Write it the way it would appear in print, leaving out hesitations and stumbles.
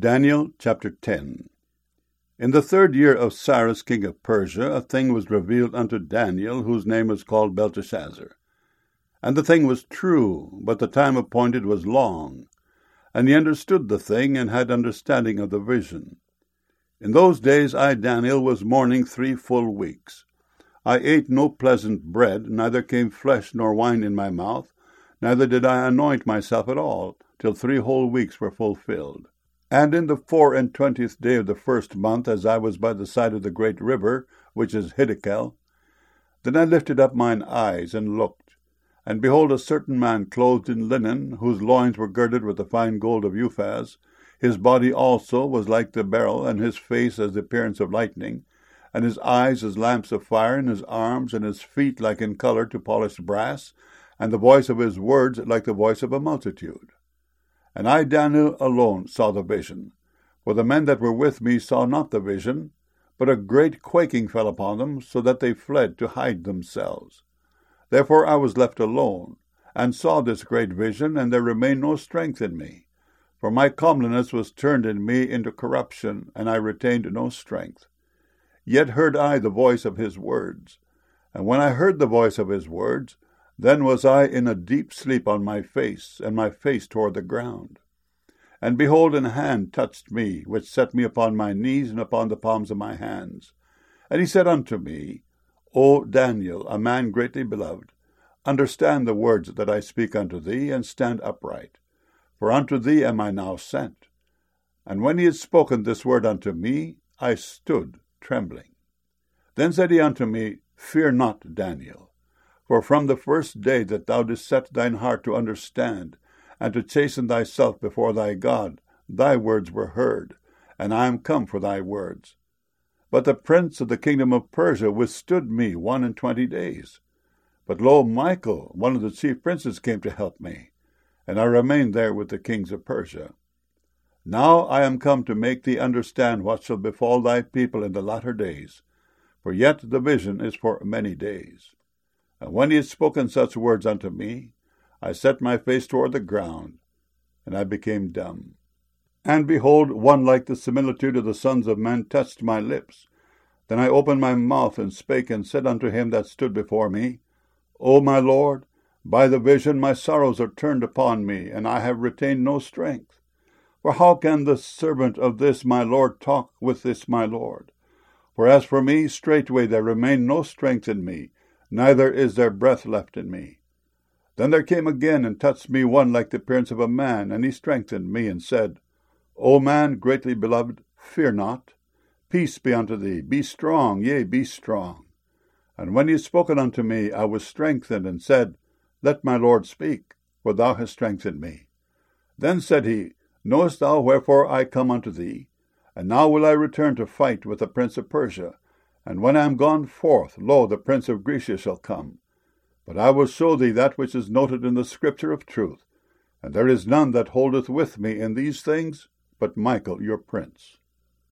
Daniel chapter 10. In the 3rd year of Cyrus king of Persia, a thing was revealed unto Daniel, whose name was called Belteshazzar. And the thing was true, but the time appointed was long. And he understood the thing, and had understanding of the vision. In those days I, Daniel, was mourning 3 full weeks. I ate no pleasant bread, neither came flesh nor wine in my mouth, neither did I anoint myself at all, till 3 whole weeks were fulfilled. And in the 24th day of the 1st month, as I was by the side of the great river, which is Hiddekel, then I lifted up mine eyes, and looked, and behold, a certain man clothed in linen, whose loins were girded with the fine gold of Uphaz. His body also was like the beryl, and his face as the appearance of lightning, and his eyes as lamps of fire, and his arms and his feet like in colour to polished brass, and the voice of his words like the voice of a multitude. And I, Daniel, alone saw the vision, for the men that were with me saw not the vision, but a great quaking fell upon them, so that they fled to hide themselves. Therefore I was left alone, and saw this great vision, and there remained no strength in me. For my comeliness was turned in me into corruption, and I retained no strength. Yet heard I the voice of his words. And when I heard the voice of his words, then was I in a deep sleep on my face, and my face toward the ground. And behold, an hand touched me, which set me upon my knees and upon the palms of my hands. And he said unto me, O Daniel, a man greatly beloved, understand the words that I speak unto thee, and stand upright. For unto thee am I now sent. And when he had spoken this word unto me, I stood trembling. Then said he unto me, Fear not, Daniel. For from the first day that thou didst set thine heart to understand, and to chasten thyself before thy God, thy words were heard, and I am come for thy words. But the prince of the kingdom of Persia withstood me 21 days. But lo, Michael, one of the chief princes, came to help me, and I remained there with the kings of Persia. Now I am come to make thee understand what shall befall thy people in the latter days, for yet the vision is for many days. And when he had spoken such words unto me, I set my face toward the ground, and I became dumb. And behold, one like the similitude of the sons of men touched my lips. Then I opened my mouth, and spake, and said unto him that stood before me, O my Lord, by the vision my sorrows are turned upon me, and I have retained no strength. For how can the servant of this my Lord talk with this my Lord? For as for me, straightway there remained no strength in me, neither is there breath left in me. Then there came again and touched me one like the appearance of a man, and he strengthened me, and said, O man greatly beloved, fear not. Peace be unto thee. Be strong, yea, be strong. And when he had spoken unto me, I was strengthened, and said, Let my Lord speak, for thou hast strengthened me. Then said he, Knowest thou wherefore I come unto thee? And now will I return to fight with the prince of Persia. And when I am gone forth, lo, the prince of Grecia shall come. But I will show thee that which is noted in the scripture of truth. And there is none that holdeth with me in these things, but Michael your prince.